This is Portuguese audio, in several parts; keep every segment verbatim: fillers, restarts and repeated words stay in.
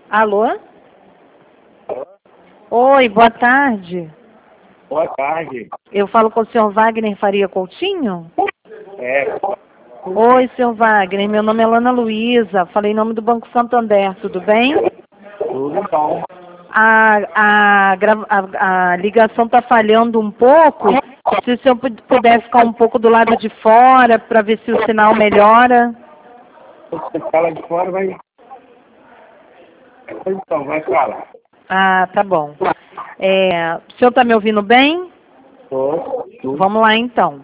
Alô? Oi, boa tarde. Boa tarde. Eu falo com o senhor Wagner Faria Coutinho? É. Oi, senhor Wagner, meu nome é Lana Luísa, falei em nome do Banco Santander, tudo bem? Tudo bom. A, a, gra- a, a ligação está falhando um pouco, se o senhor pu- puder ficar um pouco do lado de fora para ver se o sinal melhora. Você fala de fora, vai. Então, vai falar. Ah, tá bom. É, o senhor está me ouvindo bem? Tô. Tudo. Vamos lá então.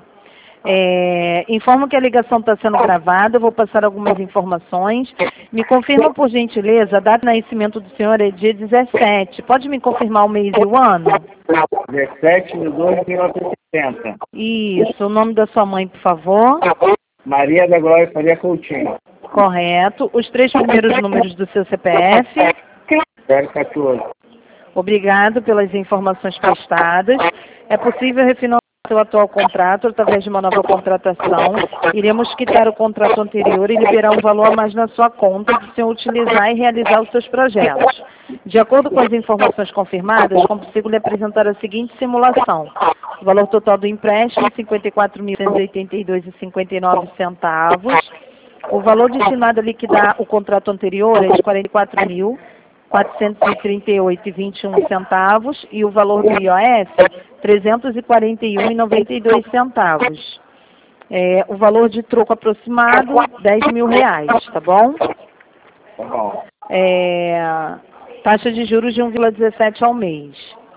É, informo que a ligação está sendo gravada, eu vou passar algumas informações. Me confirma, por gentileza, a data de nascimento do senhor é dia dezessete. Pode me confirmar o mês e o ano? dezessete de dois de mil novecentos e sessenta. Isso. O nome da sua mãe, por favor? Maria da Glória Faria Coutinho. Correto. Os três primeiros números do seu C P F? zero quatorze. Obrigado pelas informações prestadas. É possível refinanciar seu atual contrato através de uma nova contratação. Iremos quitar o contrato anterior e liberar um valor a mais na sua conta para o senhor utilizar e realizar os seus projetos. De acordo com as informações confirmadas, consigo lhe apresentar a seguinte simulação. O valor total do empréstimo, cinquenta e quatro mil cento e oitenta e dois reais e cinquenta e nove centavos. O valor destinado a liquidar o contrato anterior é de quarenta e quatro mil quatrocentos e trinta e oito reais e vinte e um centavos e o valor do I O F, trezentos e quarenta e um reais e noventa e dois centavos. É, o valor de troco aproximado, dez mil reais, tá bom? Tá bom. É, taxa de juros de um vírgula dezessete ao mês.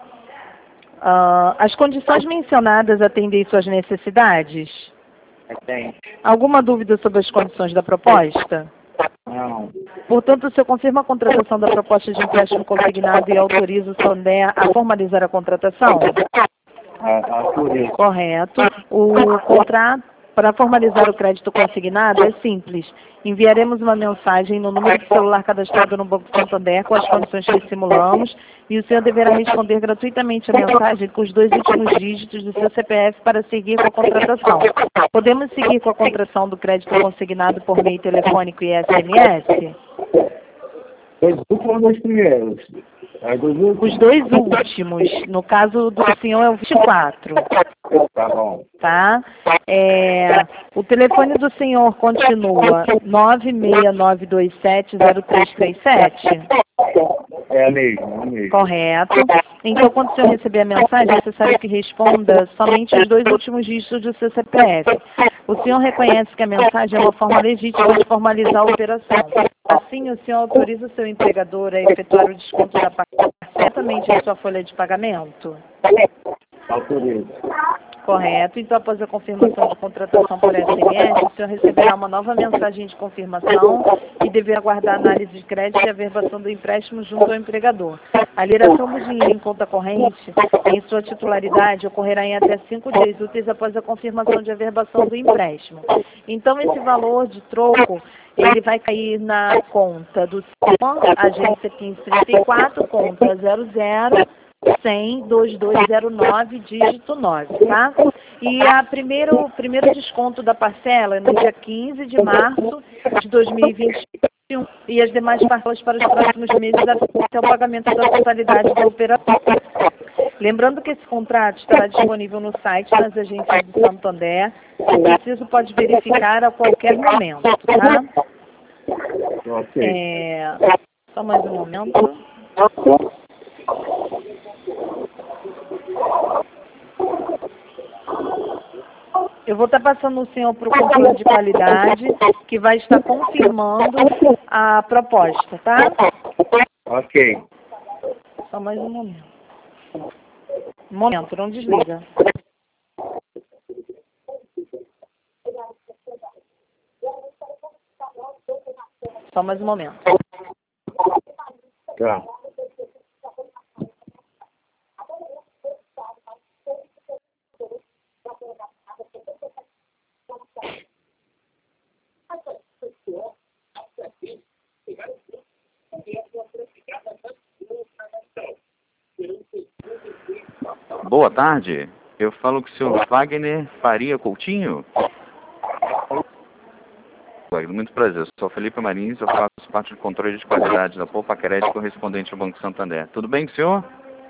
Ah, as condições mencionadas atendem suas necessidades? Atende. Alguma dúvida sobre as condições da proposta? Não. Portanto, o senhor confirma a contratação da proposta de empréstimo consignado e autoriza o Santander a formalizar a contratação? A, a turista. Correto. O contrato, para formalizar o crédito consignado, é simples. Enviaremos uma mensagem no número de celular cadastrado no Banco Santander com as condições que simulamos e o senhor deverá responder gratuitamente a mensagem com os dois últimos dígitos do seu C P F para seguir com a contratação. Podemos seguir com a contratação do crédito consignado por meio telefônico e S M S? Os últimos dois primeiros. As dos últimos. Os dois últimos. No caso do senhor é o vinte e quatro. Tá bom. Tá? É, o telefone do senhor continua nove seis nove dois sete zero três três sete? É a mesma, é a mesma. Correto. Então, quando o senhor receber a mensagem, é necessário que responda somente os dois últimos dígitos do seu C P F. O senhor reconhece que a mensagem é uma forma legítima de formalizar a operação. Assim, o senhor autoriza o seu empregador a efetuar o desconto da parcela certamente em sua folha de pagamento? Autoriza. Correto. Então, após a confirmação de contratação por S M S, o senhor receberá uma nova mensagem de confirmação e deverá aguardar a análise de crédito e averbação do empréstimo junto ao empregador. A liberação do dinheiro em conta corrente, em sua titularidade, ocorrerá em até cinco dias úteis após a confirmação de averbação do empréstimo. Então, esse valor de troco, ele vai cair na conta do senhor, agência quinze trinta e quatro, conta zero zero cem, vinte e dois zero nove, dígito nove, tá? E a primeiro, o primeiro desconto da parcela é no dia quinze de março de dois mil e vinte e um e as demais parcelas para os próximos meses até o pagamento da totalidade da operação. Lembrando que esse contrato estará disponível no site nas agências do Santander. Se preciso, pode verificar a qualquer momento, tá? Ok. É, só mais um momento. Eu vou estar passando o senhor para o controle de qualidade, que vai estar confirmando a proposta, tá? Ok. Só mais um momento. Um momento, não desliga. Só mais um momento. Tá. Boa tarde. Eu falo com o senhor Wagner Faria Coutinho. Obrigado, muito prazer. Sou Felipe Marins, eu faço parte do controle de qualidade da Poupa Crédito correspondente ao Banco Santander. Tudo bem, senhor?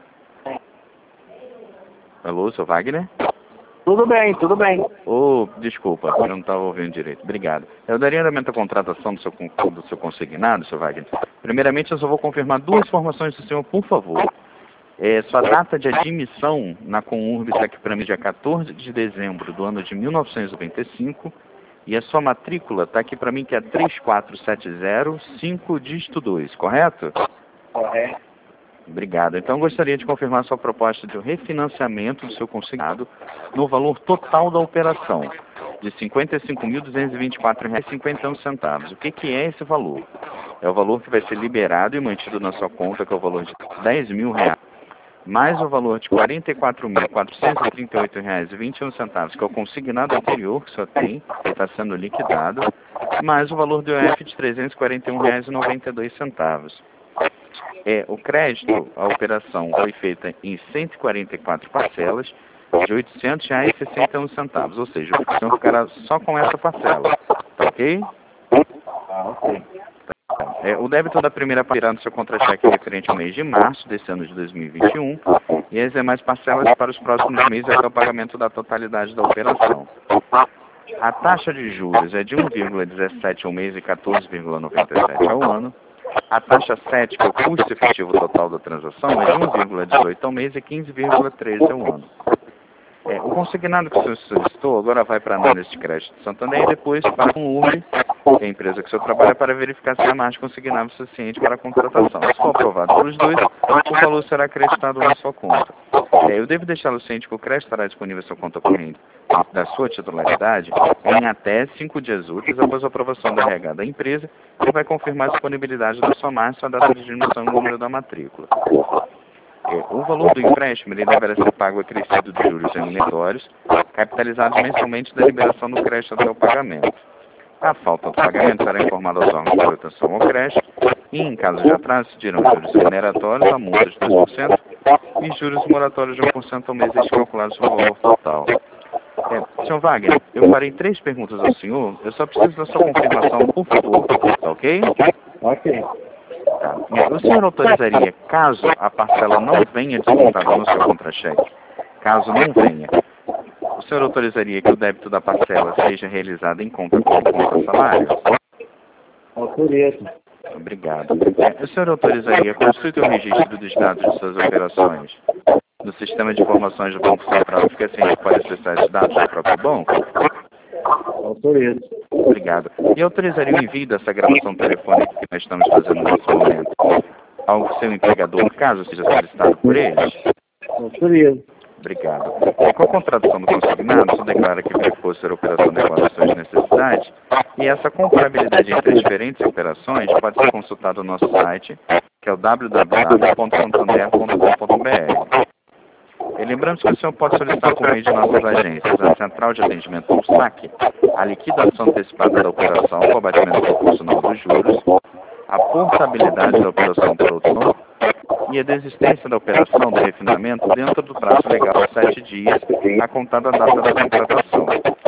Alô, seu Wagner? Tudo bem, tudo bem. Oh, desculpa, eu não estava ouvindo direito. Obrigado. Eu daria andamento à contratação do seu, do seu consignado, seu Wagner. Primeiramente, eu só vou confirmar duas informações do senhor, por favor. É, sua data de admissão na Conurb está aqui para mim dia quatorze de dezembro do ano de mil novecentos e noventa e cinco. E a sua matrícula está aqui para mim que é três quatro sete zero cinco dígito dois, correto? Correto. Obrigado. Então, eu gostaria de confirmar a sua proposta de refinanciamento do seu consignado no valor total da operação, de cinquenta e cinco mil duzentos e vinte e quatro reais e cinquenta e um centavos. O que, que é esse valor? É o valor que vai ser liberado e mantido na sua conta, que é o valor de dez mil reais, mais o valor de quarenta e quatro mil quatrocentos e trinta e oito reais e vinte e um centavos, que é o consignado anterior que o senhor tem, que está sendo liquidado, mais o valor do I O F de trezentos e quarenta e um reais e noventa e dois centavos. É, o crédito, a operação foi feita em cento e quarenta e quatro parcelas de oitocentos reais e sessenta e um centavos, ou seja, o senhor ficará só com essa parcela, tá ok? Ah, ok. É, o débito da primeira parcela no seu contra-cheque é referente ao mês de março desse ano de dois mil e vinte e um e as demais parcelas para os próximos meses até o pagamento da totalidade da operação. A taxa de juros é de um vírgula dezessete ao mês e quatorze vírgula noventa e sete ao ano. A taxa sete, que é o custo efetivo total da transação, é de um vírgula dezoito ao mês e quinze vírgula treze ao ano. É, o consignado que o senhor solicitou agora vai para a análise de crédito de Santander e depois para a Conurb, que é a empresa que o senhor trabalha, para verificar se há margem consignável suficiente para a contratação. Se for aprovado pelos dois, o valor será acreditado na sua conta. É, eu devo deixá-lo ciente que o crédito estará disponível em sua conta corrente da sua titularidade em até cinco dias úteis após a aprovação da R H da empresa, que vai confirmar a disponibilidade da sua margem, sua data de admissão e o número da matrícula. É, o valor do empréstimo ele deverá ser pago acrescido de juros emissórios, capitalizados mensalmente da liberação do crédito até o pagamento. A falta do pagamento será informada aos órgãos de proteção ao crédito e, em caso de atraso, se dirão juros remuneratórios, a multa de dois por cento e juros moratórios de um por cento ao mês calculados sobre o valor total. É, senhor Wagner, eu farei três perguntas ao senhor, eu só preciso da sua confirmação, por favor, tá ok? Ok. Tá. O senhor autorizaria, caso a parcela não venha descontada no seu contra-cheque, caso não venha, o senhor autorizaria que o débito da parcela seja realizado em conta com conta salário? Autorizo. Obrigado. É, o senhor autorizaria a consulta e o registro dos dados de suas operações no sistema de informações do Banco Central, que assim pode acessar esses dados do próprio banco? Autorizo. Obrigado. E autorizaria o envio dessa gravação telefônica que nós estamos fazendo nesse momento ao seu empregador, caso seja solicitado por eles? Autorizo. Obrigado. É, com a contratação do consignado, você declara que verificou ser a operação adequada às suas necessidades e essa comparabilidade entre as diferentes operações pode ser consultada no nosso site, que é o w w w ponto santander ponto com ponto b r. E lembrando que o senhor pode solicitar por meio de nossas agências a central de atendimento ao saque, a liquidação antecipada da operação com abatimento proporcional dos juros, a portabilidade da operação para outro nome e a desistência da operação do refinamento dentro do prazo legal de sete dias, a contar da data da contratação.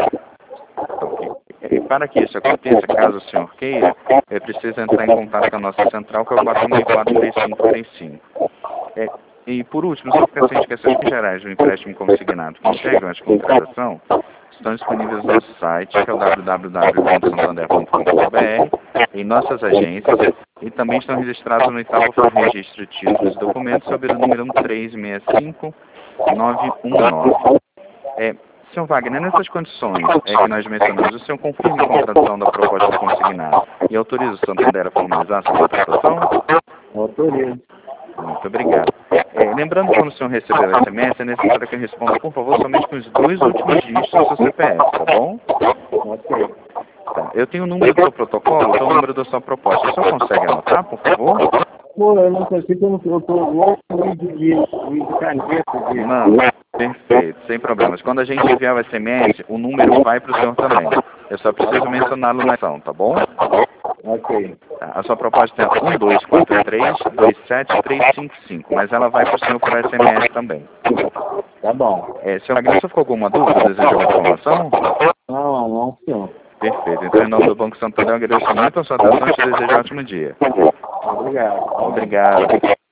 E para que isso aconteça, caso o senhor queira, é preciso entrar em contato com a nossa central, que é o quatro seis quatro, três cinco três cinco. É, e por último, só fica ciente que as questões gerais do empréstimo consignado que integram a contratação estão disponíveis no nosso site, que é o w w w ponto santander ponto com ponto b r, em nossas agências, e também estão registrados no oitavo registro de títulos e documentos sob o número um três seis cinco nove um nove. É, senhor Wagner, nessas condições é, que nós mencionamos, o senhor confirma a contratação da proposta do consignado e autoriza o Santander a formalizar essa contratação? Autorizo. Muito obrigado. É, lembrando que quando o senhor receber o S M S, é necessário que responda, por favor, somente com os dois últimos dígitos do seu C P F, tá bom? Ok. Tá. Eu tenho o número do seu protocolo, que é o número da sua proposta. O senhor consegue anotar, por favor? Pô, eu não consigo, eu tô louco de de de caneta. De... Não, perfeito, sem problemas. Quando a gente enviar o S M S, o número vai para o senhor também. Eu só preciso mencioná-lo na ação, tá bom? Ok. Tá. A sua proposta é um dois quatro três dois sete três cinco cinco, mas ela vai para o senhor por S M S também. Tá bom. É, senhor Wagner, se ficou alguma dúvida, deseja alguma informação? Não, não, senhor. Perfeito. Então, em nome do Banco Santander, eu agradeço muito a sua atenção e te desejo um ótimo dia. Obrigado. Obrigado.